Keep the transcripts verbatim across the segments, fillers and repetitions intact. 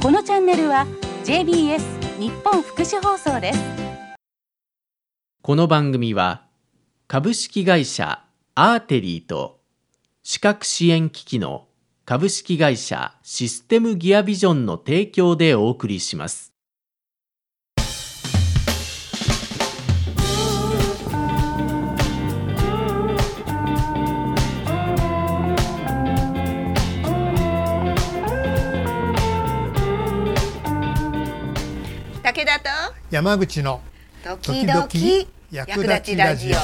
このチャンネルは ジェイビーエス 日本福祉放送です。 この番組は株式会社アーテリーと視覚支援機器の株式会社システムギアビジョンの提供でお送りします。 武田と山口の時々役立ちラジオ。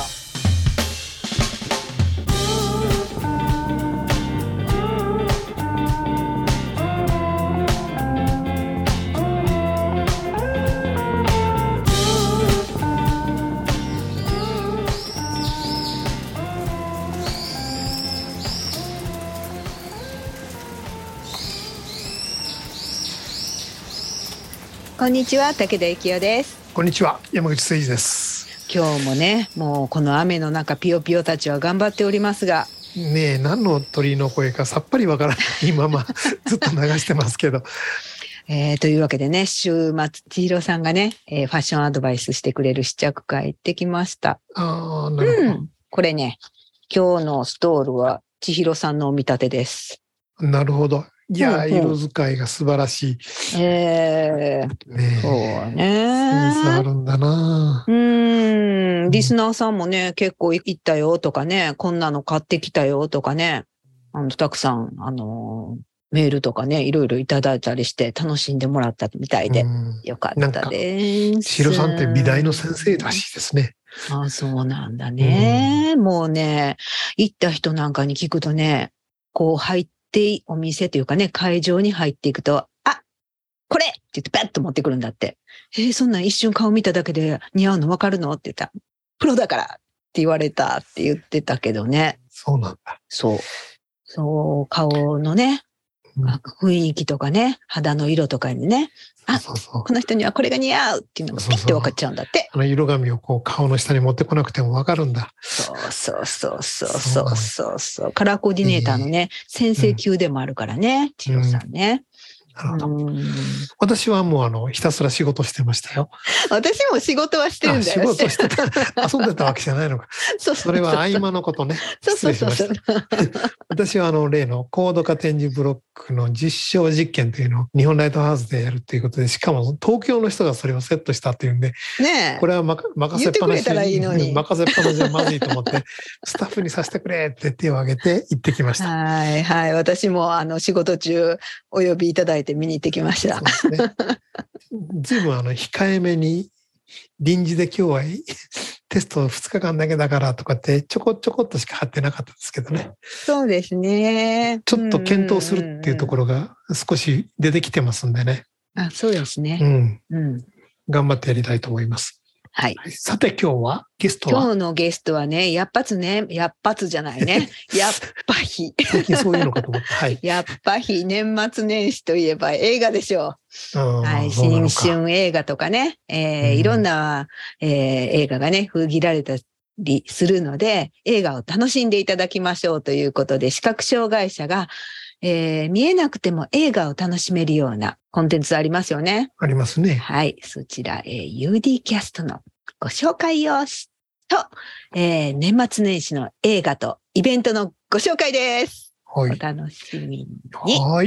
こんにちは、武田幸代です。 こんにちは、山口誠二です。 今日もね、もうこの雨の中ピヨピヨたちは頑張っておりますがねえ、何の鳥の声かさっぱりわからないままずっと流してますけどえー、というわけでね、週末千尋さんがね、えー、ファッションアドバイスしてくれる試着会行ってきました。 あー、なるほど、 うん、これね、今日のストールは千尋さんのお見立てです。 なるほど。いや、 うんうん、 色使いが素晴らしい。 えー、ね、そうね。 センスあるんだな。 うーん、リスナーさんもね、結構行ったよとかね、こんなの買ってきたよとかね、あのたくさんあのメールとかね、いろいろいただいたりして楽しんでもらったみたいで、よかったです。 千尋さんって美大の先生らしいですね。 あ、そうなんだね。もうね、行った人なんかに聞くとね、こう入ってでお店というかね、会場に入っていくと、あ、これって言ってバッと持ってくるんだって。えー、そんなん一瞬顔見ただけで似合うの分かるのって言ったら、プロだからって言われたって言ってたけどね。 そうなんだ。 そう。そう、顔のね、うん、雰囲気とかね、肌の色とかにね、あ、そうそうそう、この人にはこれが似合うっていうのがピッて分かっちゃうんだって。 あの色紙をこう顔の下に持ってこなくても分かるんだ。 そうそうそうそうそうそうそう。カラーコーディネーターのね、えー、先生級でもあるからね、千尋さんね。 なるほど。私はもうあのひたすら仕事してましたよ。 私も仕事はしてるんだよ。 仕事してた。遊んでたわけじゃないのか。そうそうそうそう、それは合間のことね。失礼しました。私はあの例のコード化展示ブロックの実証実験というのを日本ライトハウスでやるということで、しかも東京の人がそれをセットしたというんで、ね、これは任せっぱなしいいのに任せっぱなしじゃまずいと思ってスタッフにさせてくれって手を挙げて行ってきました。 はいはい、私もあの仕事中お呼びいただいて見に行ってきました。 そうですね。ずいぶんあの控えめに臨時で今日はテストふつかかんだけだからとかってちょこちょこっとしか貼ってなかったですけどね。 そうですね。 ちょっと検討するっていうところが少し出てきてますんでね。 あ、そうですね。 うん。うん、頑張ってやりたいと思います。 はい。 さて今日はゲストは今日のゲストはね、やっぱつね、やっぱつじゃないね。やっぱひ。 最近そういうのかと思った。はい。 やっぱひ、年末年始といえば映画でしょう。はい、新春映画とかね、えー、いろんな、えー、映画がね、封切られたりするので、映画を楽しんでいただきましょうということで、視覚障害者が、えー、見えなくても映画を楽しめるようなコンテンツありますよね。 ありますね。 はい。そちら、えー、ユーディー キャストのご紹介をしと、えー、年末年始の映画とイベントのご紹介です。はい、お楽しみに。 はい。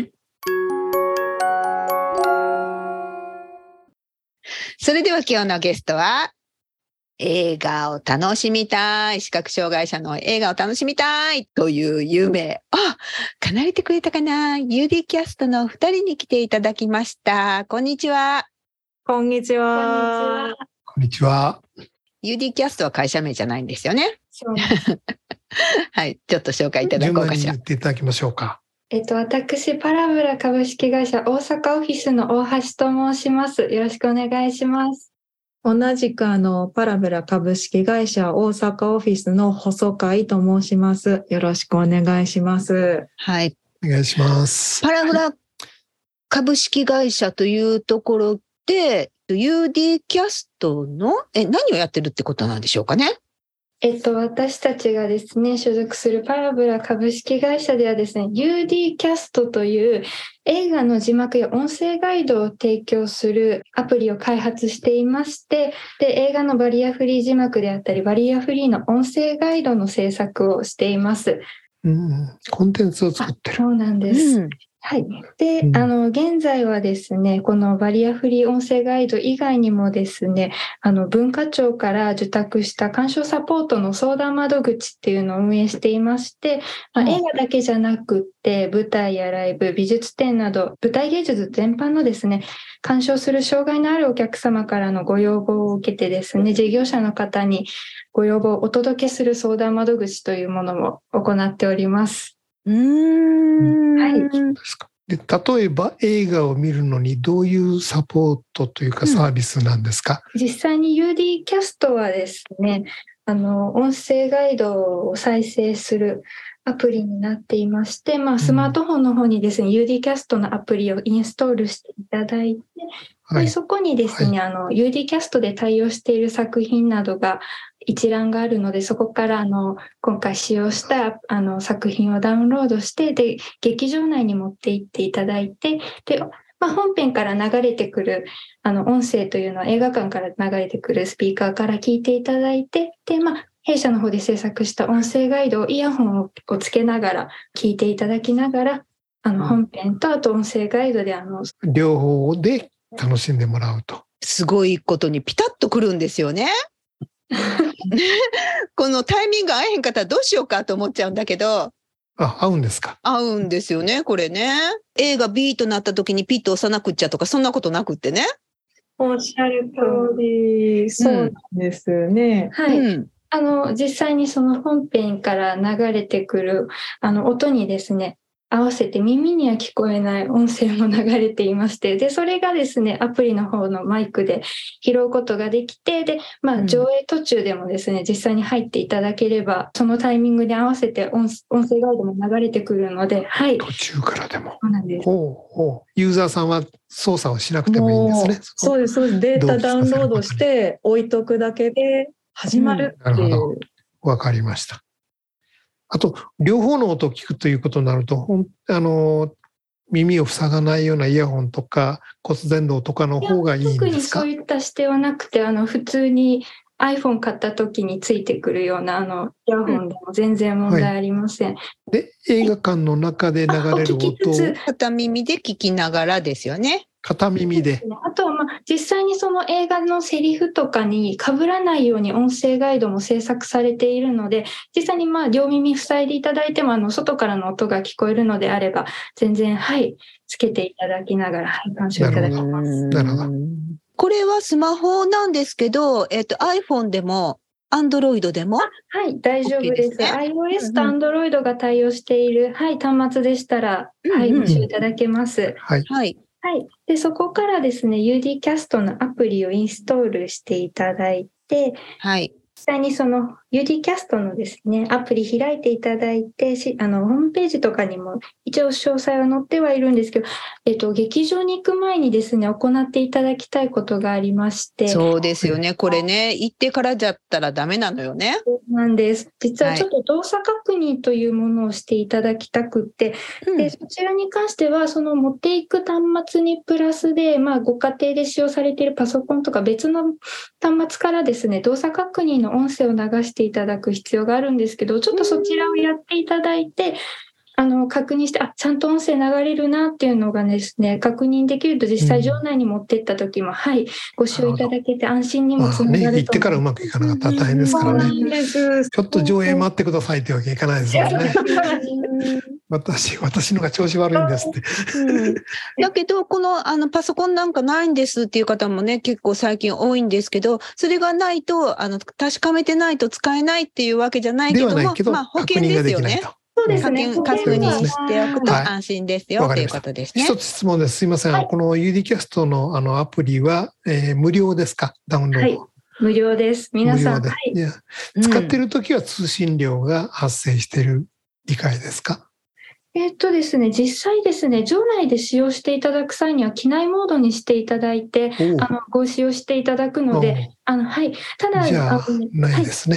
それでは今日のゲストは、映画を楽しみたい、視覚障害者の映画を楽しみたいという夢、あ、叶えてくれたかな。ユーディー キャストのふたりに来ていただきました。こんにちは。 こんにちは。 こんにちは。 ユーディー キャストは会社名じゃないんですよね。そうはい、ちょっと紹介いただこうかしら。 順番に言っていただきましょうか。 えっと、私、パラブラ株式会社大阪オフィスの大橋と申します。よろしくお願いします。同じくあの、パラブラ株式会社大阪オフィスの細貝と申します。よろしくお願いします。 はい。 お願いします。 パラブラ株式会社というところで、ユーディー キャストの、え、何をやってるってことなんでしょうかね。 えっと、私たちがですね、所属するパラブラ株式会社ではですね、ユーディーキャスト という映画の字幕や音声ガイドを提供するアプリを開発していまして、で、映画のバリアフリー字幕であったり、バリアフリーの音声ガイドの制作をしています。 うん、コンテンツを作ってる。 そうなんです。うん、はい。で、うん、あの、現在はですね、このバリアフリー音声ガイド以外にもですね、あの、文化庁から受託した鑑賞サポートの相談窓口っていうのを運営していまして、まあ、映画だけじゃなくって、舞台やライブ、美術展など、舞台芸術全般のですね、鑑賞する障害のあるお客様からのご要望を受けてですね、事業者の方にご要望をお届けする相談窓口というものも行っております。 うーん、 はい。 で、例えば映画を見るのにどういうサポートというかサービスなんですか？ うん、実際に ユーディーキャスト はですね、あの、音声ガイドを再生するアプリになっていまして、まあ、スマートフォンの方にですね、うん、ユーディーキャスト のアプリをインストールしていただいて、はい、でそこにですね、はい、あの、ユーディーキャスト で対応している作品などが一覧があるので、そこからあの、今回使用したあの作品をダウンロードして、で、劇場内に持って行っていただいて、で、まあ、本編から流れてくるあの音声というのは映画館から流れてくるスピーカーから聞いていただいて、で、まあ、弊社の方で制作した音声ガイドをイヤホンをつけながら聞いていただきながら、あの本編とあと音声ガイドであの両方で楽しんでもらうと。 すごいことにピタッとくるんですよね。このタイミング合えへんかったらどうしようかと思っちゃうんだけど。 あ、合うんですか？ 合うんですよね、これね。映画 ビー となった時にピッと押さなくっちゃとかそんなことなくってね。 おっしゃる通り、そうなんですね。うん、はい。うん、あの、実際にその本編から流れてくるあの音にですね、合わせて耳には聞こえない音声も流れていまして、で、それがですね、アプリの方のマイクで拾うことができて、で、まあ、上映途中でもですね、うん、実際に入っていただければ、そのタイミングに合わせて 音, 音声ガイドも流れてくるので、はい。 途中からでも。 そうなんです。 ほうほう。ユーザーさんは操作をしなくてもいいんですね。 そうです、そうです。データダウンロードして置いとくだけで始まるっていう。 うん、なるほど。わかりました。あと、両方の音を聞くということになると、ほんあの耳を塞がないようなイヤホンとか骨伝導とかの方がいいんですか？ 特にそういった指定はなくて、あの普通に iPhone 買った時についてくるようなあのイヤホンでも全然問題ありません。うん、はい、 で、映画館の中で流れる音を片耳で聞きながらですよね。 片耳で。 あとは、まあ、実際にその映画のセリフとかに被らないように音声ガイドも制作されているので、実際にまあ両耳塞いでいただいても、あの外からの音が聞こえるのであれば、全然、はい、つけていただきながら、はい、鑑賞いただきます。 なるほど。 これはスマホなんですけど、えっと、iPhone でも、Android でも、 はい、大丈夫です。ですね、iOS と Android が対応している、はい、端末でしたら、うんうん、はい、ご使用いただけます。 はい。 はい。 はい。で、そこからですね、ユーディーキャスト のアプリをインストールしていただいて、 はい。 実際にその ユーディーキャスト のですね、アプリ開いていただいて、あの、ホームページとかにも一応詳細は載ってはいるんですけど、えっと、劇場に行く前にですね、行っていただきたいことがありまして。 そうですよね。これね、行ってからじゃったらダメなのよね。 そうなんです。実はちょっと動作確認というものをしていただきたくって、はい、で、そちらに関しては、その持っていく端末にプラスで、まあ、ご家庭で使用されているパソコンとか別の端末からですね、動作確認の音声を流していただく必要があるんですけど、ちょっとそちらをやっていただいて、あの、確認して、あ、ちゃんと音声流れるなっていうのがですね、確認できると実際場内に持っていった時も、うん、はい、ご使用いただけて安心にもつながると思います。 ね、行ってからうまくいかなかったら大変ですからね。ちょっと上映待ってくださいってわけいかないですよね。私、私のが調子悪いんですって。 うん、だけど、この、あの、パソコンなんかないんですっていう方もね、結構最近多いんですけど、それがないと、あの、確かめてないと使えないっていうわけじゃないけども、 ではないけど、 まあ、保険ですよね。 そうですね。 確認しておくと安心ですよ、はい、ということですね。 一つ質問です。すいません。はい、この ユーディーキャスト のあのアプリは、えー、無料ですか？ダウンロード。はい、 無料です。皆さん。 無料で、はい、いや使っているときは通信料が発生している理解ですか？ えっとですね、実際ですね、場内で使用していただく際には機内モードにしていただいて、あのご使用していただくので、あのはい。ただじゃあないですね。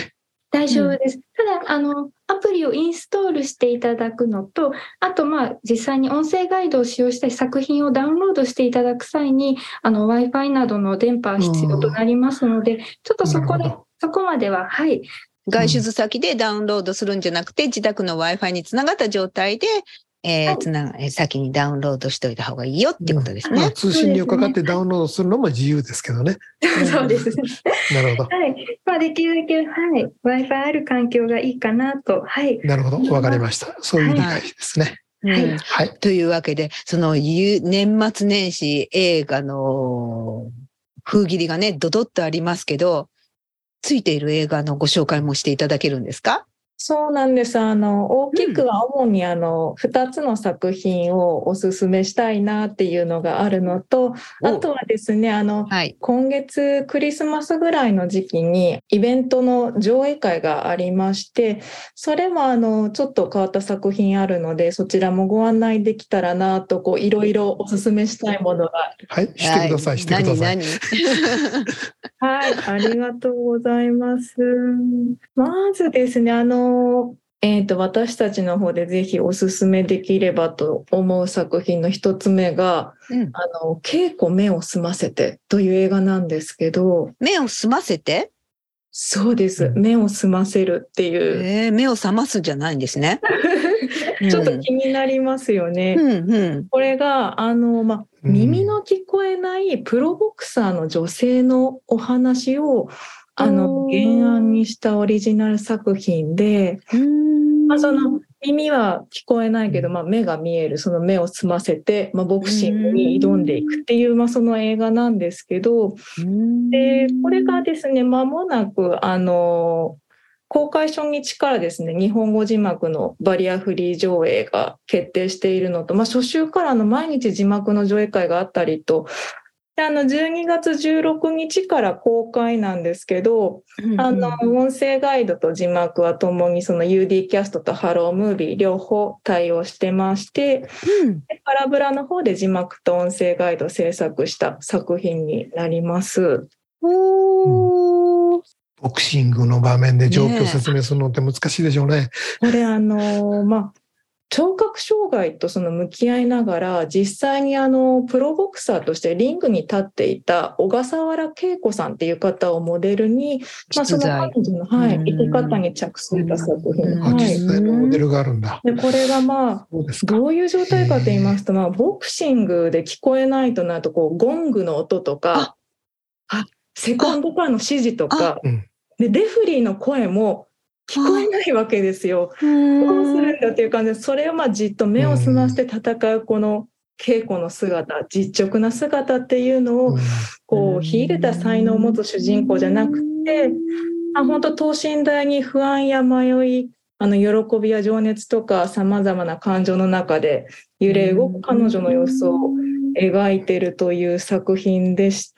大丈夫です。うん、ただ、あの、アプリをインストールしていただくのと、あと、まあ、実際に音声ガイドを使用した作品をダウンロードしていただく際に、あの、Wi-Fi などの電波が必要となりますので、ちょっとそこで、そこまでは、はい。 外出先でダウンロードするんじゃなくて、自宅の Wi-Fi につながった状態で、えーはい、つな先にダウンロードしておいた方がいいよっていうことですね。うんまあ、 通信料かかってダウンロードするのも自由ですけどね。 そうですね。 なるほど。 はい。まあ、できるだけ、はい。Wi-Fi ある環境がいいかなと。はい。 なるほど。わかりました。そういう理解ですね。 はい。うんはい、というわけで、その年末年始映画の封切りがね、ドドッとありますけど、ついている映画のご紹介もしていただけるんですか？ そうなんです。あの、大きくは主にあの、二つの作品をおすすめしたいなっていうのがあるのと、あとはですね、あの、はい、今月クリスマスぐらいの時期にイベントの上映会がありまして、それもあの、ちょっと変わった作品あるので、そちらもご案内できたらなと、こう、いろいろおすすめしたいものが。 はい、してください、してください。 何、何はい、ありがとうございます。まずですね、あの、えーと、私たちの方でぜひおすすめできればと思う作品の一つ目が、うん、あの、稽古目を澄ませてという映画なんですけど。 目を澄ませて？ そうです。目を澄ませるっていう。 えー、目を覚ますじゃないんですね。 ちょっと気になりますよね。 うんうん、 これが、あの、ま、耳の聞こえないプロボクサーの女性のお話を、あの、原案にしたオリジナル作品で、まあ、その耳は聞こえないけど、まあ、目が見える、その目を澄ませて、まあ、ボクシングに挑んでいくっていう、まあ、その映画なんですけど、で、これがですね、間もなく、あの、公開初日からですね、日本語字幕のバリアフリー上映が決定しているのと、まあ、初週からの毎日字幕の上映会があったりと、であのじゅうにがつじゅうろくにちから公開なんですけど、うんうん、あの音声ガイドと字幕はともにその ユーディー キャストとハロームービー両方対応してまして、うん、パラブラの方で字幕と音声ガイド制作した作品になります。 おー、ボクシングの場面で状況を説明するのって難しいでしょうね。ねこれあのまあ聴覚障害とその向き合いながら実際にあのプロボクサーとしてリングに立っていた小笠原恵子さんっていう方をモデルに、まあ、その彼女の、はい、生き方に着想した作品、 はい、実際のモデルがあるんだ。 でこれがまあどういう状態かと言いますと、まあ、ボクシングで聞こえないとなるとこうゴングの音とかあセコンドからの指示とかでレフリーの声も聞こえないわけですよ。どうするんだっていう感じで、それをまあじっと目を澄ませて戦うこの稽古の姿、実直な姿っていうのをこう秀でた才能を持つ主人公じゃなくて、あ本当等身大に不安や迷い、あの喜びや情熱とかさまざまな感情の中で揺れ動く彼女の様子を描いているという作品でして、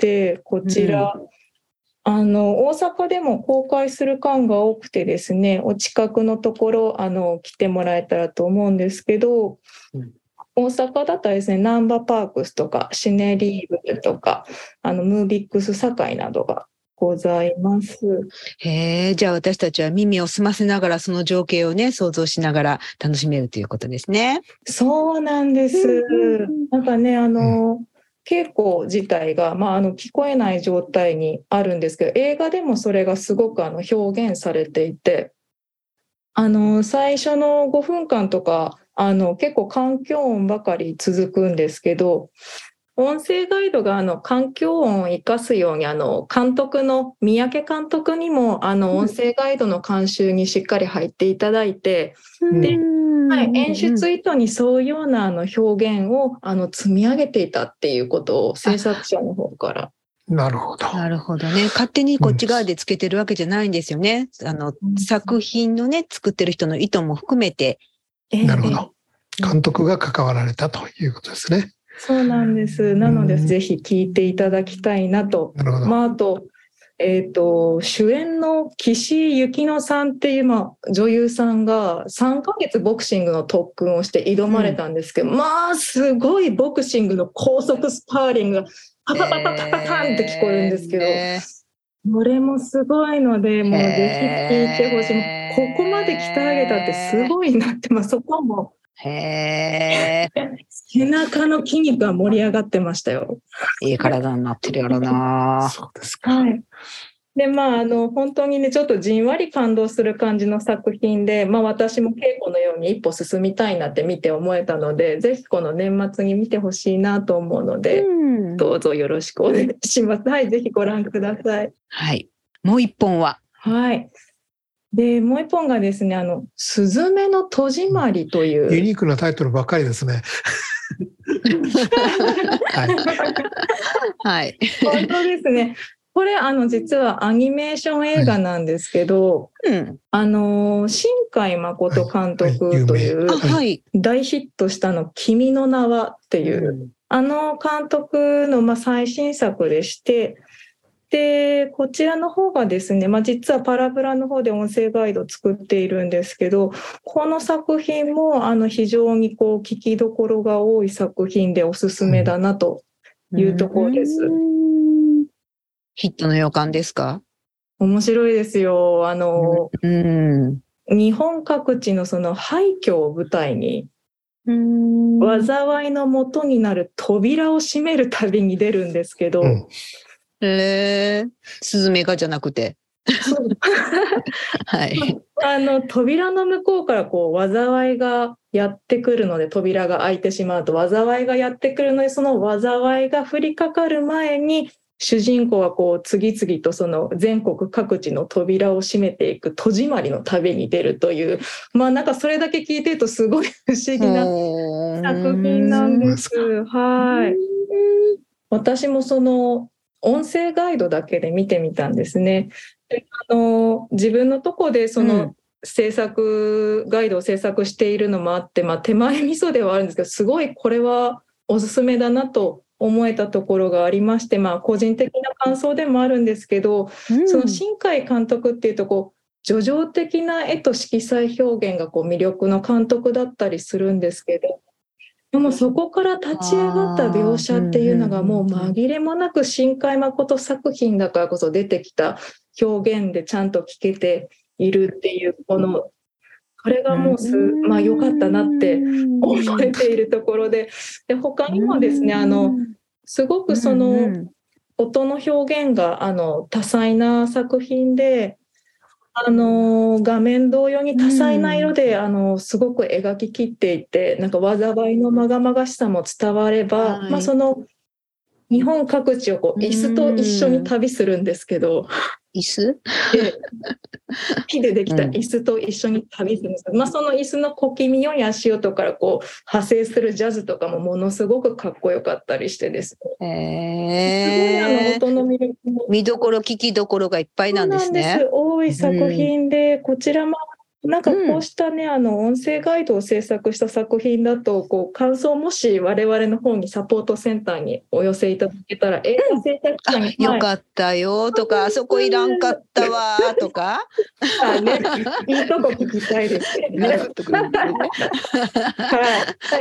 こちら、うんあの大阪でも公開する館が多くてですね、お近くのところあの来てもらえたらと思うんですけど、うん、大阪だったらですね、ナンバーパークスとかシネリーブとかあのムービックス堺などがございます。 へえ、じゃあ私たちは耳を澄ませながらその情景をね想像しながら楽しめるということですね。 そうなんです。なんかねあの、うん稽古自体が、まあ、あの聞こえない状態にあるんですけど、映画でもそれがすごくあの表現されていて、あの最初のごふんかんとかあの結構環境音ばかり続くんですけど、音声ガイドがあの環境音を生かすようにあの監督の三宅監督にもあの音声ガイドの監修にしっかり入っていただいて、ではい、演出意図に沿うようなあの表現をあの積み上げていたっていうことを制作者の方から。 なるほど。 なるほどね。勝手にこっち側でつけてるわけじゃないんですよね。うん、あの、うん、作品のね、作ってる人の意図も含めて。 なるほど。監督が関わられたということですね。 そうなんです。なので、ぜひ聞いていただきたいなと。 なるほど。 まあ、あと、えーと、主演の岸井ゆきのさんっていう、まあ、女優さんがさんかげつボクシングの特訓をして挑まれたんですけど、うん、まあすごいボクシングの高速スパーリングがパパパパパパパンって聞こえるんですけど、えーこれもすごいので、もうぜひ聞いてほしい。ここまで鍛え上げたってすごいなって、まあ、そこもへー背中の筋肉が盛り上がってましたよ。 いい体になってるやろな。 そうですか。 はい。で、まあ、あの、本当にね、ちょっとじんわり感動する感じの作品で、まあ、私も稽古のように一歩進みたいなって見て思えたので、ぜひこの年末に見てほしいなと思うので、うん、どうぞよろしくお願いします。はい、ぜひご覧ください。 はい。もう一本は？ はい。で、もう一本がですね、あの、すずめの戸締まりという。 ユニークなタイトルばっかりですね。 はい。はい。 本当ですね。これ、あの、実はアニメーション映画なんですけど、はい、うん、あの、新海誠監督という、はい、大ヒットしたの、君の名はっていう、うん、あの監督の、まあ、最新作でして、で、こちらの方がですね、まあ、実はパラブラの方で音声ガイドを作っているんですけど、この作品もあの非常にこう聞きどころが多い作品でおすすめだなというところです。 うん、ヒットの予感ですか？ 面白いですよ。あの、うん、日本各地のその廃墟を舞台に、うん、災いの元になる扉を閉める旅に出るんですけど、うんへえー、スズメがじゃなくて。はい。 あの、扉の向こうからこう、災いがやってくるので、扉が開いてしまうと、災いがやってくるので、その災いが降りかかる前に、主人公はこう、次々とその全国各地の扉を閉めていく戸締まりの旅に出るという、まあなんかそれだけ聞いてるとすごい不思議な作品なんです。はい。私もその、音声ガイドだけで見てみたんですね。であの自分のとこでその制作、うん、ガイドを制作しているのもあって、まあ、手前味噌ではあるんですけど、すごいこれはおすすめだなと思えたところがありまして、まあ、個人的な感想でもあるんですけど、うん、その新海監督っていうとこう叙情的な絵と色彩表現がこう魅力の監督だったりするんですけど、でもそこから立ち上がった描写っていうのがもう紛れもなく新海誠作品だからこそ出てきた表現でちゃんと聞けているっていうこのこれがもうすまあ良かったなって思えているところで、で他にもですねあのすごくその音の表現があの多彩な作品で。あの画面同様に多彩な色で、うん、あのすごく描ききっていて、なんか災いのまがまがしさも伝われば、はい、まあ、その日本各地をこう椅子と一緒に旅するんですけど、 椅子で木でできた椅子と一緒に旅するんですけど、うん、まあ、その椅子の小気味よい足音からこう派生するジャズとかもものすごくかっこよかったりしてですね、 へー、 すごいあの音の魅力も見どころ聞きどころがいっぱいなんですね。 そうなんです。多い作品で、うん、こちらもなんかこうしたね、うん、あの音声ガイドを制作した作品だとこう感想もし我々の方にサポートセンターにお寄せいただけたら、映画制作者に、 うん、よかったよとか、あそこいらんかったわとかあ、ね、いいとこ聞きたいですね。はい、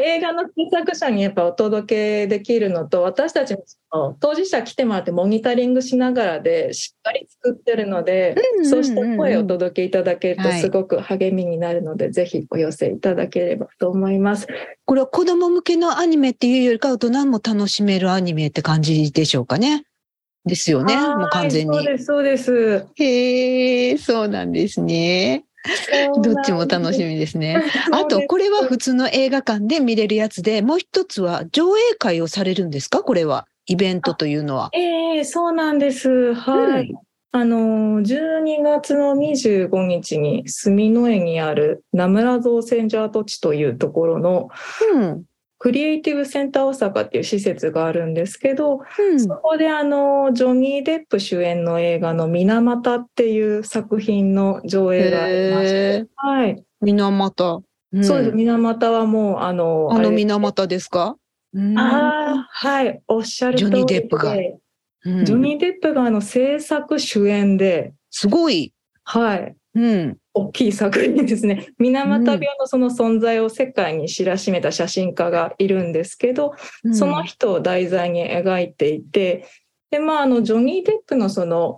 映画の制作者にやっぱお届けできるのと、私たちも当事者来てもらってモニタリングしながらでしっかり作ってるので、うんうんうんうん、そうした声をお届けいただけるとすごく励みになるので、はい、ぜひお寄せいただければと思います。 これは子供向けのアニメっていうよりか大人も楽しめるアニメって感じでしょうかね。ですよね。もう完全に。 そうですそうです。 へー、そうなんですね。どっちも楽しみですね。あとこれは普通の映画館で見れるやつで、もう一つは上映会をされるんですか？これはイベントというのは。 えー、そうなんです。はい。うん、あのじゅうにがつのにじゅうごにちに住之江にある名村造船所跡地というところの、うん、クリエイティブセンター大阪っていう施設があるんですけど、うん、そこであのジョニー・デップ主演の映画の水俣っていう作品の上映がありまして、はい、 水俣、 うん、そうです。水俣はもうあのあの水俣ですか？ ああ、はい、おっしゃる通りで、 ジョニー・デップが、 うん、ジョニー・デップがあの制作主演ですごい、 はい、うん、大きい作品ですね。水俣病のその存在を世界に知らしめた写真家がいるんですけど、うん、その人を題材に描いていて、で、まあ、あのジョニー・デップのその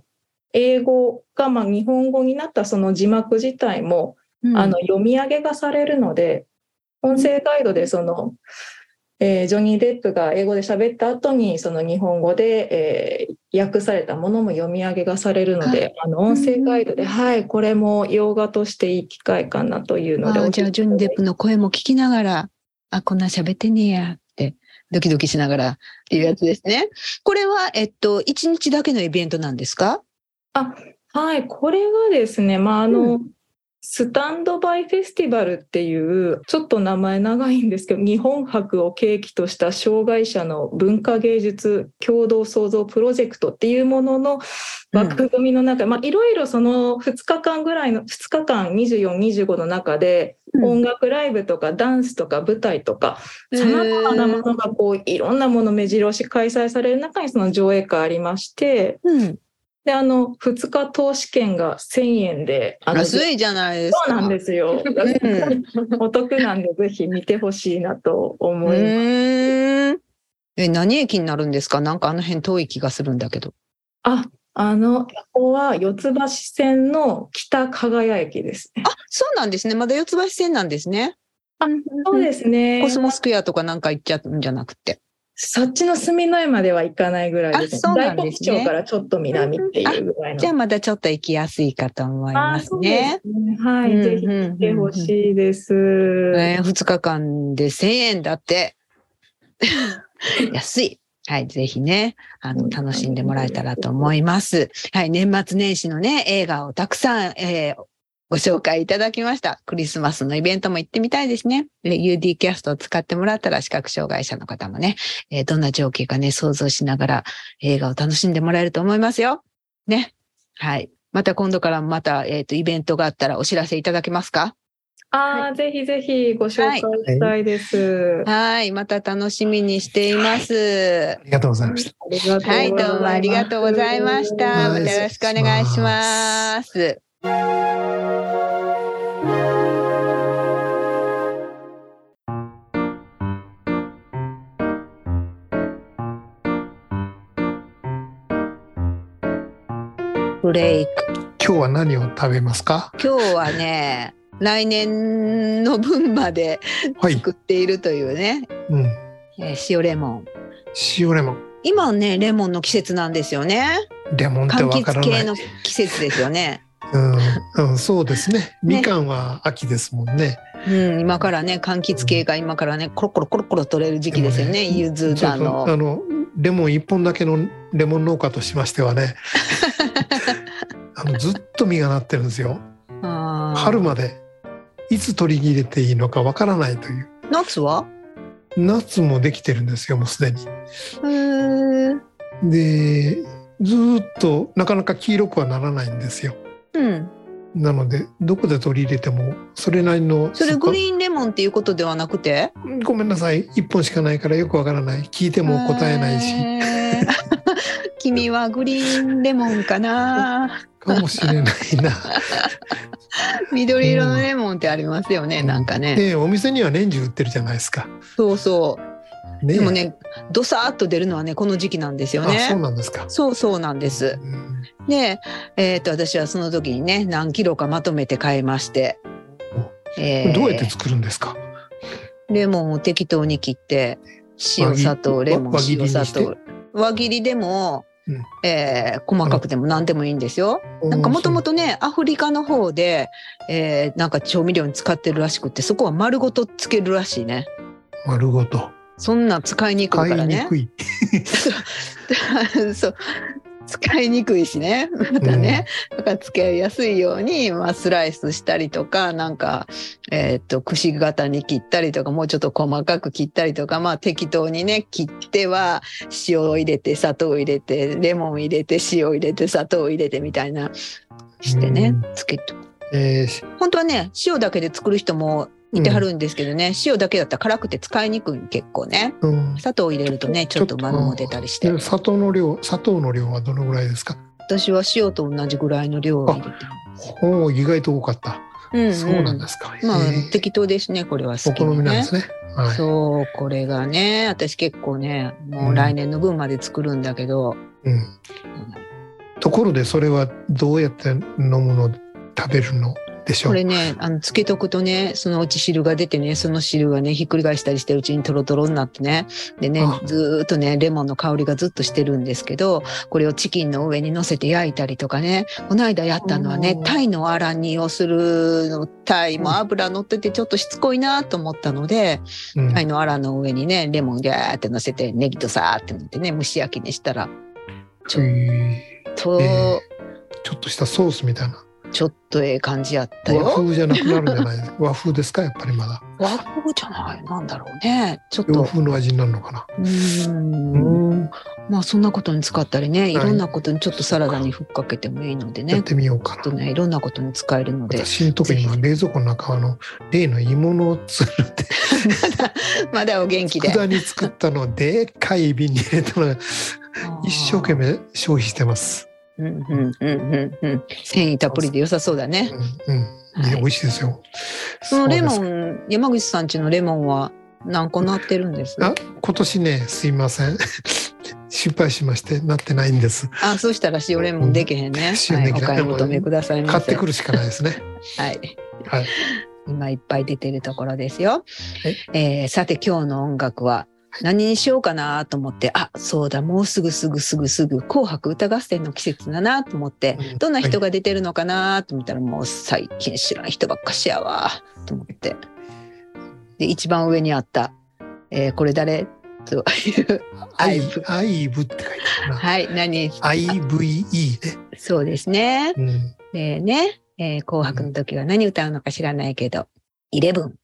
英語がまあ日本語になったその字幕自体も、うん、あの読み上げがされるので、音声ガイドでその、えー、ジョニー・デップが英語で喋った後にその日本語で、えー、訳されたものも読み上げがされるので、あの音声ガイドで、うん、はい、これも洋画としていい機会かなというので。 あ、じゃあジョニー・デップの声も聞きながら、あ、こんな喋ってねえやってドキドキしながらっていうやつですね。これはえっと一日だけのイベントなんですか？ あ、はい、これがですね、まああの、うんスタンドバイフェスティバルっていうちょっと名前長いんですけど、日本博を契機とした障害者の文化芸術共同創造プロジェクトっていうものの枠組みの中、うん、まあいろいろそのふつかかんぐらいのふつかかんにじゅうよん、にじゅうごの中で音楽ライブとかダンスとか舞台とかさまざまなものがこういろんなもの目白押し開催される中にその上映会ありまして、うんで、あの、ふつか投資券がせんえんで。 安いじゃないですか。 そうなんですよ。うん、お得なんで、ぜひ見てほしいなと思います。 え、何駅になるんですか？なんかあの辺遠い気がするんだけど。 あ、あの、ここは四ツ橋線の北加賀谷駅ですね。 あ、そうなんですね。まだ四ツ橋線なんですね。 あ、そうですね。 コスモスクエアとかなんか行っちゃうんじゃなくて。 そっちの住之江までは行かないぐらいですね。大黒町からちょっと南っていうぐらいの。 じゃあまだちょっと行きやすいかと思いますね。 あ、そうですね。はい、うん、ぜひ来てほしいです。 えー、ふつかかんでせんえんだって。安い。はい、ぜひね、あの、楽しんでもらえたらと思います。はい、年末年始のね、映画をたくさん、えーご紹介いただきました。クリスマスのイベントも行ってみたいですね。ユーディー キャストを使ってもらったら視覚障害者の方もね、えー、どんな情景かね、想像しながら映画を楽しんでもらえると思いますよ。ね。はい。また今度からまた、えっと、イベントがあったらお知らせいただけますか？ ああ、はい、ぜひぜひご紹介したいです。 はい、はい。また楽しみにしています。 ありがとうございました。 はい、どうもありがとうございました。またよろしくお願いします。ブレイク。 今日は何を食べますか？ 今日はね、来年の分まで作っているというね、はい、うんえー、塩レモン。 塩レモン。 今ね、レモンの季節なんですよね。 レモンってわからない。 柑橘系の季節ですよね。 うん、うん、そうですね。みかんは秋ですもんね。 うん、今からね、柑橘系が今からね、コロコロコロコロ取れる時期ですよね。ゆずだの。 あのレモン一本だけのレモン農家としましてはね、あのずっと実がなってるんですよ。春までいつ取り入れていいのかわからないという。 夏は？ 夏もできてるんですよ、もうすでに。 へー。 で、ずっとなかなか黄色くはならないんですよ。 うん。 なのでどこで取り入れてもそれなりの。 それグリーンレモンっていうことではなくて？ ごめんなさい、一本しかないからよくわからない。聞いても答えないし。 君はグリーンレモンかな？ かもしれないな。 緑色のレモンってありますよね、うん、なんかね。 ね、お店には年中売ってるじゃないですか。 そうそう。ね、でもね、どさーっと出るのはね、この時期なんですよね。 あ、そうなんですか。 そうそうなんです。うん、で、えー、と私はその時にね、何キロかまとめて買いまして。 えー、どうやって作るんですか？ レモンを適当に切って、塩砂糖、レモン、塩砂糖。輪切りでも、うん、えー、細かくても何でもいいんですよ。なんかもともとね、アフリカの方で、えー、なんか調味料に使ってるらしくて、そこは丸ごとつけるらしいね。 丸ごと。 そんな使いにくいからね。 使いにくい。そう。使いにくいしね、またね、うん、だから使いやすいように、まあ、スライスしたりとか、なんか、えー、っと、くし形に切ったりとか、もうちょっと細かく切ったりとか、まあ、適当にね、切っては、塩を入れて、砂糖を入れて、レモン入れて、塩を入れて、砂糖を入れてみたいな、してね、つけと。えー、本当はね、塩だけで作る人もいてはるんですけどね、うん、塩だけだったら辛くて使いにくい結構ね、うん、砂糖を入れるとねちょっと丸も出たりして。 砂糖の量砂糖の量はどのぐらいですか？ 私は塩と同じぐらいの量を入れてます。 おお、意外と多かった。うんうん、そうなんですか。 まあ適当ですね、これは好き、ね、 お好みなんですね。はい、 そう、これがね、私結構ねもう来年の分まで作るんだけど、 うん、 ところでそれはどうやって飲むの食べるのでしょう。 これね、あのつけとくとね、そのうち汁が出てね、その汁がねひっくり返したりしてるうちにトロトロになってね、でねずーっとねレモンの香りがずっとしてるんですけど、これをチキンの上に乗せて焼いたりとかね、この間やったのはね、タイのあら煮をするの。タイも油乗っててちょっとしつこいなと思ったので、うん、タイのあらの上にねレモンギャーって乗せてネギとさーって乗ってね蒸し焼きにしたらちょっと、えー、ちょっとしたソースみたいな。 ちょっとええ感じやったよ。 和風じゃなくなるんじゃないですか。和風ですかやっぱりまだ。 和風じゃないなんだろうね。ちょっと洋風の味になるのかな。 うーん。まあそんなことに使ったりね、いろんなことにちょっとサラダにふっかけてもいいのでね。 やってみようかな。 ちょっとねいろんなことに使えるので。 私のとこに今冷蔵庫の中の例の芋のつるってまだまだお元気で。 佃煮作ったのでっかい瓶に入れたのが一生懸命消費してます。 うんうんうんうんうん。繊維たっぷりで良さそうだね。 うんうん。はい、美味しいですよ。 そのレモン、山口さん家のレモンは何個なってるんです？ あ、今年ね、すいません。失敗しましてなってないんです。 あ、そうしたら塩レモンできへんね。うん、はい、お買い求めくださいませ。 買ってくるしかないですね。 はい。 はい。 今いっぱい出てるところですよ。えー、さて今日の音楽は何にしようかなと思って、あ、そうだ、もうすぐすぐすぐすぐ紅白歌合戦の季節だなと思って、うん、どんな人が出てるのかなと思ったら、はい、もう最近知らん人ばっかしやわと思って、で一番上にあった、えー、これ誰というアイブアイブって書いてあるな。 はい、何アイブイイー ね。 そうですね。 うん、 でね、えー、紅白の時は何歌うのか知らないけど、イレブン。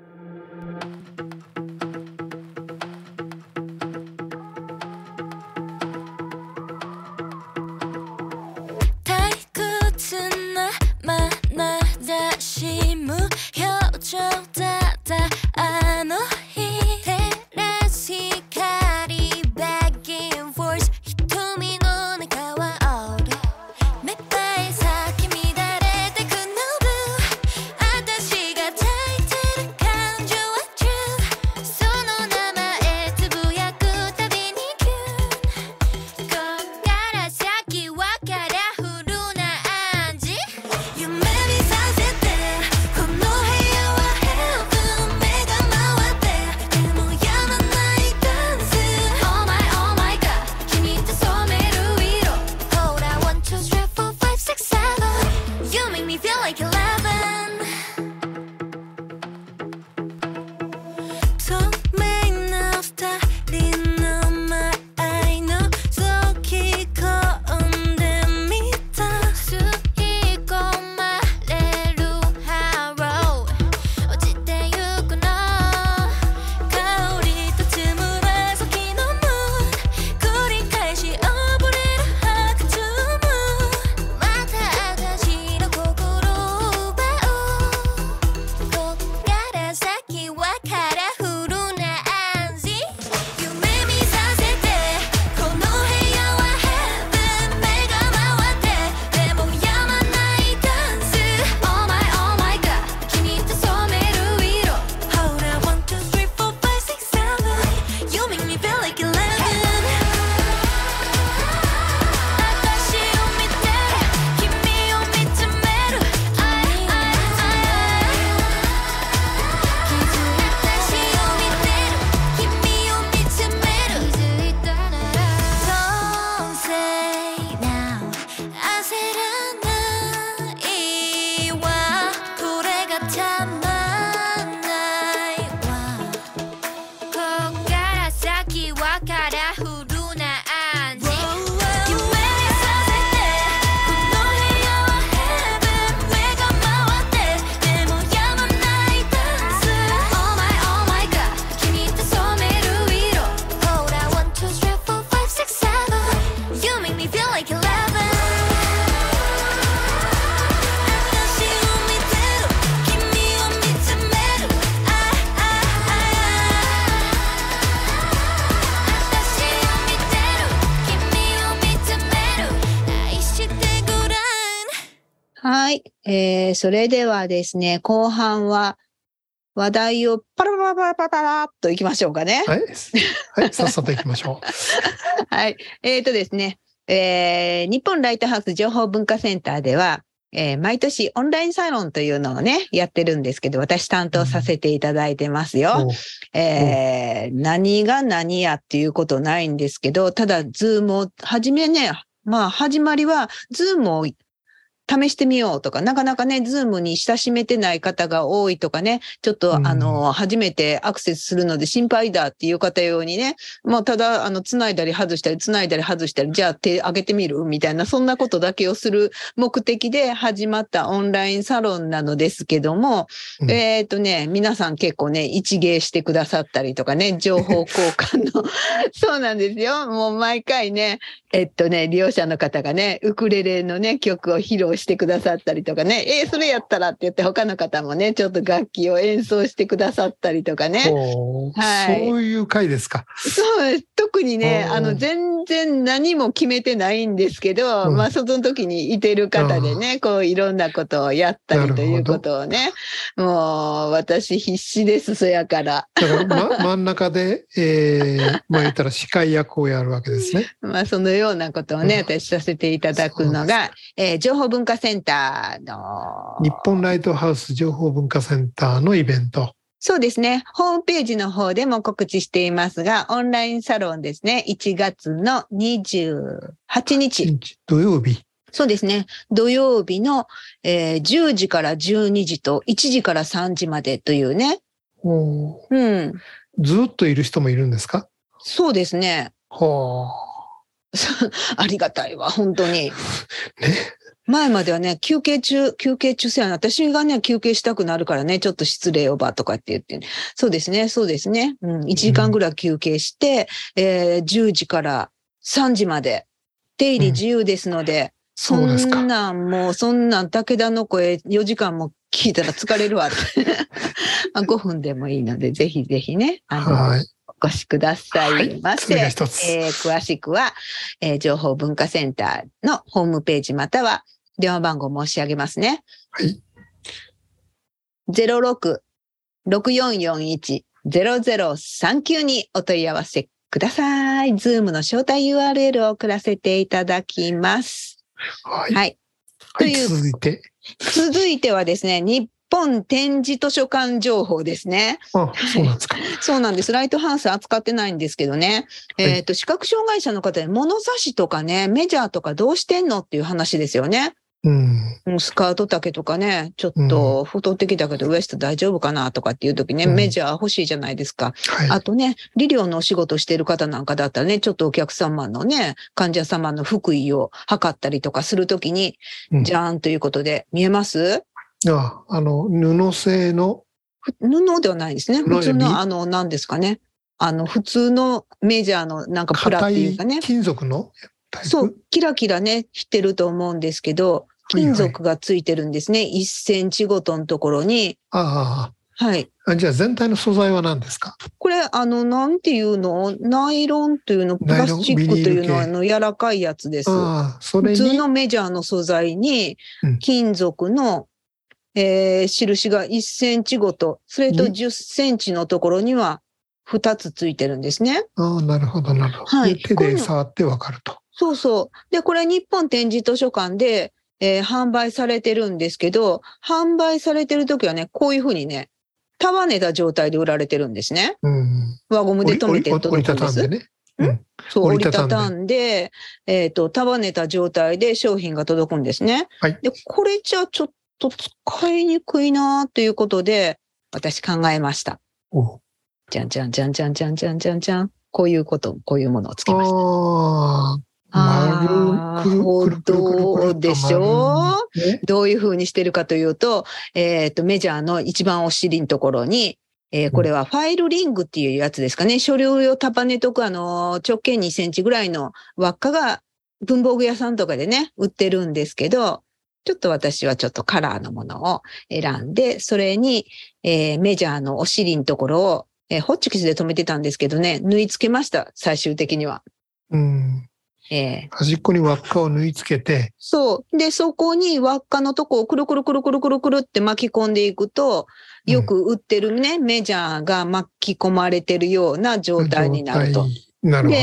はい、えー、それではですね、後半は話題をパラパラパラパラパラっといきましょうかね。 はい、はい、さっさといきましょう。 はい、えーとですね、 えー、日本ライトハウス情報文化センターでは、えー、毎年オンラインサロンというのをね、やってるんですけど、私担当させていただいてますよ。うん、えー、何が何やっていうことないんですけど、ただ、ズームを、はじめね、まあ、始まりは、ズームを試してみようとか、なかなかね、ズームに親しめてない方が多いとかね、ちょっと、うん、あの、初めてアクセスするので心配だっていう方用にね、もうただ、あの、繋いだり外したり、繋いだり外したり、じゃあ手上げてみるみたいな、そんなことだけをする目的で始まったオンラインサロンなのですけども、うん、えっとね、皆さん結構ね、一芸してくださったりとかね、情報交換の、そうなんですよ。もう毎回ね、えっとね、利用者の方がね、ウクレレのね、曲を披露してくださったりとかね、えー、それやったらって言って他の方もね、ちょっと楽器を演奏してくださったりとかね。 はい、そういう回ですか。 そうです。特にね、あの、全然何も決めてないんですけど、うん、まあ、その時にいてる方でね、こう、いろんなことをやったりということをね、もう、私必死です、そやから。 だから、ま、真ん中で、えー、まあ言ったら司会役をやるわけですね。 まあ、そのようなことをね、うん、私させていただくのが、えー、情報文化センターの日本ライトハウス情報文化センターのイベント。 そうですね。ホームページの方でも告知していますが、オンラインサロンですね。いちがつのにじゅうはちにち。 土曜日。 そうですね。土曜日の、えー、じゅうじからじゅうにじといちじからさんじまでというね。 おうん。 ずっといる人もいるんですか？ そうですね。 はあ。ありがたいわ、本当に。 ね。 前まではね、休憩中、休憩中せやな。私がね、休憩したくなるからね、ちょっと失礼よばとかって言って、ね。そうですね、そうですね。うん、いちじかんぐらい休憩して、うん、えー、じゅうじからさんじまで、出入り自由ですので、うん、そんなんもう、そんなん武田の声よじかんも聞いたら疲れるわって。まあごふんでもいいので、ぜひぜひね、あの、はい、お越しくださいませ。はい、えー、詳しくは、えー、情報文化センターのホームページまたは電話番号申し上げますね。 はい。 ゼロろく ろくよんよんいち ゼロゼロさんきゅうにお問い合わせください。ズームの招待 ユーアールエル を送らせていただきます。 はい。 はい。 という、続いて。 続いてはですね、日本展示図書館情報ですね。 あ、そうなんですか。 そうなんです。ライトハウス扱ってないんですけどね。はい、えっと、視覚障害者の方で物差しとかね、メジャーとかどうしてんのっていう話ですよね。 うん、 スカート丈とかね、ちょっと太ってきたけどウエスト大丈夫かなとかっていう時ね、うん、メジャー欲しいじゃないですか。はい、あとね、理療のお仕事してる方なんかだったらね、ちょっとお客様のね、患者様の福井を測ったりとかするときに、うん、じゃーんということで見えます？ あ、あの、布製の布ではないですね。普通の、あの、何ですかね。あの、普通のメジャーのなんかプラっていうかね。 金属のタイプ？ そう、キラキラね、してると思うんですけど、金属がついてるんですね。はいはい、いっセンチごとのところに。 ああ。はい。 じゃあ全体の素材は何ですか？ これ、あの、なんていうの？ナイロンというの、プラスチックというのは、あの、柔らかいやつです。 ああ、それに普通のメジャーの素材に、金属の、うん、えー、印がいっセンチごと、それとじゅっセンチのところにはふたつついてるんですね。 ああ、なるほど、なるほど。はい。手で触ってわかると。 そうそう。で、これ日本展示図書館で、えー、販売されてるんですけど、販売されてるときはね、こういうふうにね、束ねた状態で売られてるんですね。 うん、 輪ゴムで留めて届くんです。 折りたたんでね。うん、 そう、折りたたんで、えっと、束ねた状態で商品が届くんですね。 はい。 で、これじゃちょっと使いにくいなということで、私考えました。 おじゃんじゃんじゃんじゃんじゃんじゃんじゃんじゃん。こういうこと、こういうものをつけました。 ああ。 ああ、ほどでしょう。どういう風にしてるかというと、えっと、メジャーの一番お尻のところに、えー、これはファイルリングっていうやつですかね。書類を束ねとくあの、直径にセンチぐらいの輪っかが文房具屋さんとかでね、売ってるんですけど、ちょっと私はちょっとカラーのものを選んで、それに、えー、メジャーのお尻のところを、えー、ホッチキスで留めてたんですけどね、縫い付けました、最終的には。 うんえー、 端っこに輪っかを縫い付けて。 そう。で、そこに輪っかのとこをくるくるくるくるくるくるって巻き込んでいくと、よく売ってるね、うん、メジャーが巻き込まれてるような状態になると。 なるほど。 で、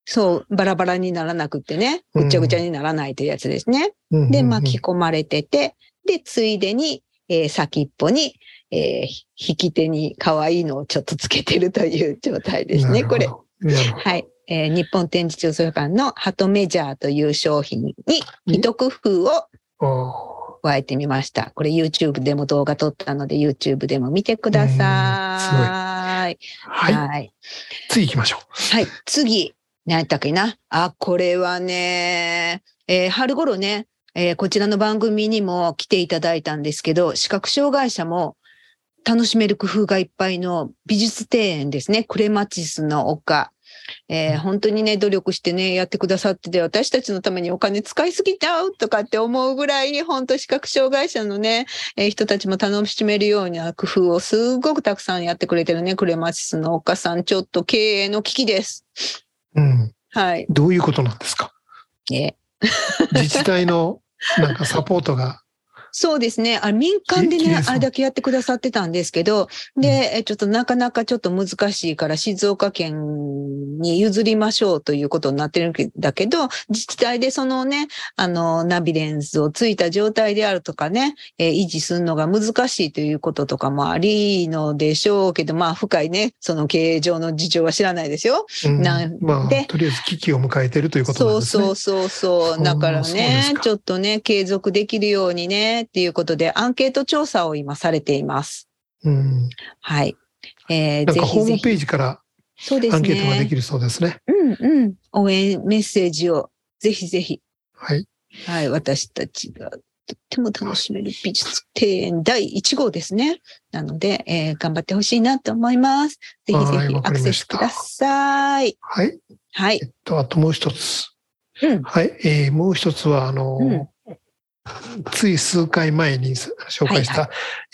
そう、バラバラにならなくってね、ぐっちゃぐちゃにならないというやつですね。うん、で、巻き込まれてて、で、ついでに、えー、先っぽに、えー、引き手に可愛いのをちょっとつけてるという状態ですね、これ。はい。えー、日本展示調査館のハトメジャーという商品に一工夫を加えてみました。これ YouTube でも動画撮ったので YouTube でも見てください。 はい。はい。次行きましょう。 はい。次。何やったっけな。あ、これはね、えー、春頃ね、えー、こちらの番組にも来ていただいたんですけど、視覚障害者も楽しめる工夫がいっぱいの美術庭園ですね。クレマチスの丘。えー、本当にね、努力してね、やってくださってて、私たちのためにお金使いすぎちゃうとかって思うぐらいに、本当視覚障害者のね、えー、人たちも楽しめるような工夫をすごくたくさんやってくれてるね、クレマチスの丘さん、ちょっと経営の危機です。 うん。 はい。 どういうことなんですか？ え自治体のなんかサポートが。 そうですね。あれ民間でね、あれだけやってくださってたんですけど、で、うん、ちょっとなかなかちょっと難しいから静岡県に譲りましょうということになってるんだけど、自治体でそのね、あの、ナビレンスをついた状態であるとかね、えー、維持するのが難しいということとかもありのでしょうけど、まあ深いね、その経営上の事情は知らないですよ。 うん、 なんで、 まあ、とりあえず危機を迎えてるということなんですね。 そうそうそうそう。だからね、ちょっとね、継続できるようにね、っていうことでアンケート調査を今されています。 うん、 はい。えー、 なんかホームページからアンケートができるそうですね。 うんうん。応援メッセージをぜひぜひ。 はい。 はい。私たちがとっても楽しめる美術庭園だいいち号ですね。なので、えー、頑張ってほしいなと思います。ぜひぜひアクセスください。 はい。 はい。 えっと、あともう一つ。 うん、 はい。えー、もう一つは、あの、うんつい数回前に紹介した、はいはい、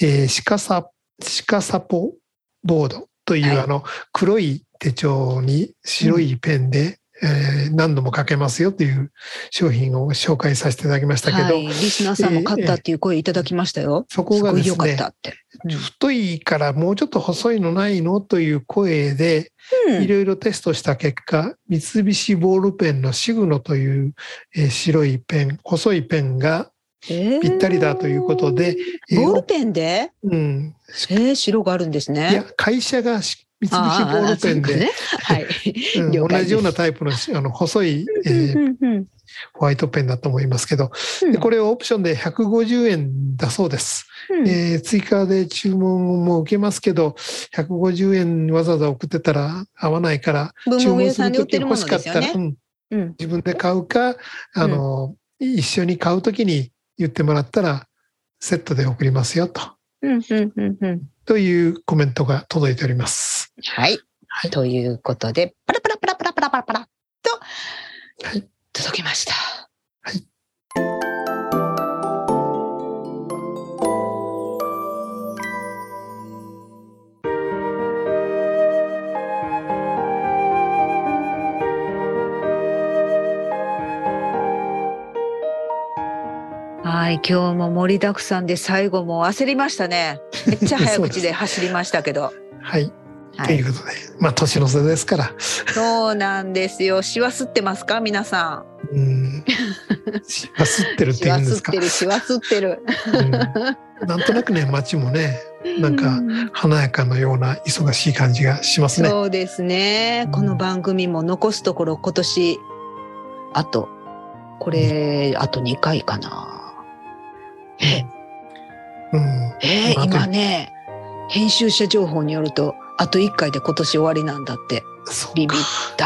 えー、シカサ、シカサポボードという、はい、あの黒い手帳に白いペンで、うんえー、何度も書けますよという商品を紹介させていただきましたけど、はい、 リスナーさんも買ったっていう声いただきましたよ。 えー、そこがですね、 すごい良かったって、 うん、太いからもうちょっと細いのないのという声で、いろいろテストした結果、三菱ボールペンのシグノという、えー、白いペン、細いペンがぴったりだということで、 えー、ボールペンで、 うん、 えー、白があるんですね。 いや会社が三菱ボールペンで、ねはいうん、同じようなタイプの、あの細い、えー、ホワイトペンだと思いますけど、うん、でこれをオプションでひゃくごじゅうえんだそうです、うんえー、追加で注文も受けますけどひゃくごじゅうえんわざわざ送ってたら合わないから注文するとき欲しかったら、うんうん、自分で買うかあの、うん、一緒に買うときに言ってもらったらセットで送りますよと、 うんうんうんうん、 というコメントが届いております。 はい。はい、ということでパラパラパラパラパラパラパラと、はい、届きました。 はい。 はい、今日も盛りだくさんで最後も焦りましたね。めっちゃ早口で走りましたけど。 はい。はい、ということで、まあ年の瀬ですから。 そうなんですよ。しわ吸ってますか皆さん。うん。しわ吸ってるって言うんですか。 しわ吸ってる、しわ吸ってる。 うん、なんとなくね、街もね、なんか華やかなような忙しい感じがしますね。 そうですね。この番組も残すところ今年あとこれ、うん、あとにかいかな。え、うん、えー、今ね編集者情報によるとあといっかいで今年終わりなんだって。ビビった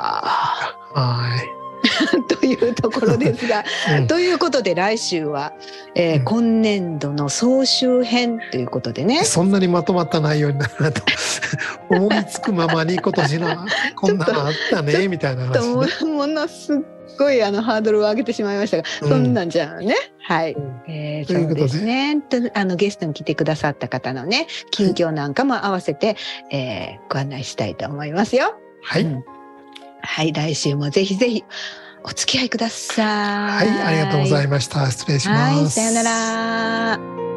はいというところですが、うん、ということで来週は、えーうん、今年度の総集編ということでね、 そんなにまとまった内容になるなと思いつくままに今年のこんなのあったねみたいな話、ね、 ものすごいあのハードルを上げてしまいましたが、うん、そんなんじゃね、はい、えー、そうですね。あのゲストに来てくださった方のね近況なんかも合わせて、えー、ご案内したいと思いますよ。 はい、うん、 はい、来週もぜひぜひお付き合いください。 はい、ありがとうございました。失礼します。 はい、さよなら。